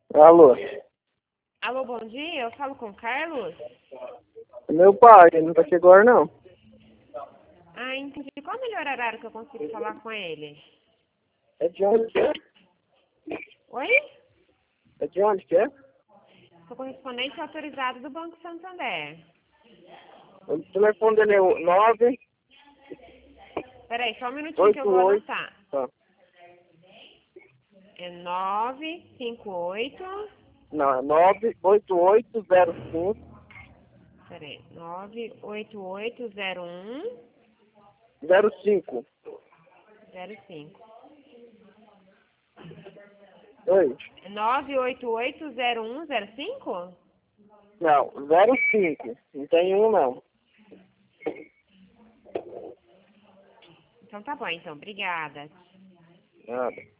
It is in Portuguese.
Alô? Alô, bom dia. Eu falo com o Carlos? Meu pai, ele não tá aqui agora não. Ah, entendi. Qual o melhor horário que eu consigo falar com ele? É de onde que é? Oi? É de onde que é? Sou correspondente autorizado do Banco Santander. O telefone dele é o 988. Peraí, só um minutinho que eu vou anotar. Tá. É 958. Não, é 98805. Peraí, 98801 05. 05. Oi? 9880105? Não, 05. Não tem um não. Então tá bom, então. Obrigada. Nada.